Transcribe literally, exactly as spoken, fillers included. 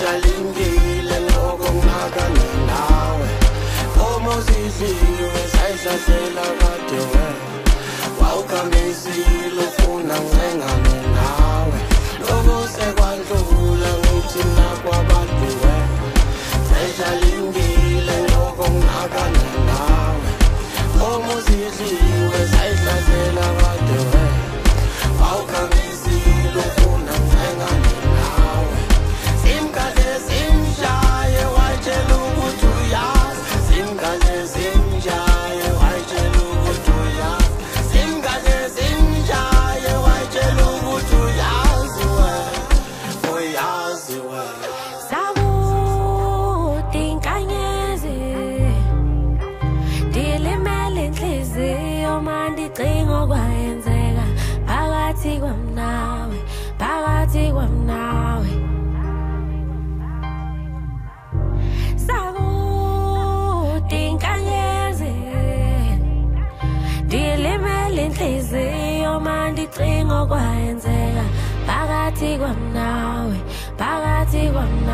seshalindile ngokunakana nawe Uma zidliwe sayihlasela kade wena Wawukhambisile ufuna ngcengane nawe Loku sekwandlula ngithi nakwabantu wena Seshalindile ngokunakana nawe Uma zidliwe sayihlasela kade wena Wawukhambisile ufuna ngcengane nawe Simkade simshaye wayitshela ukuthi uyazi Simkade simshaye wayitshela ukuthi uyazi Simkade simshaye wayitshela ukuthi uyazi wena Uyazi wena Sakude inkanyezi Ndilimele inhliziyo mandicinga okwayenzeka Phakathi kwami nawe, phakathi kwami nawe Sakude inkanyezi Ndilimele inhliziyo mandicinga okwayenzeka Phakathi kwami nawe, phakathi kwami nawe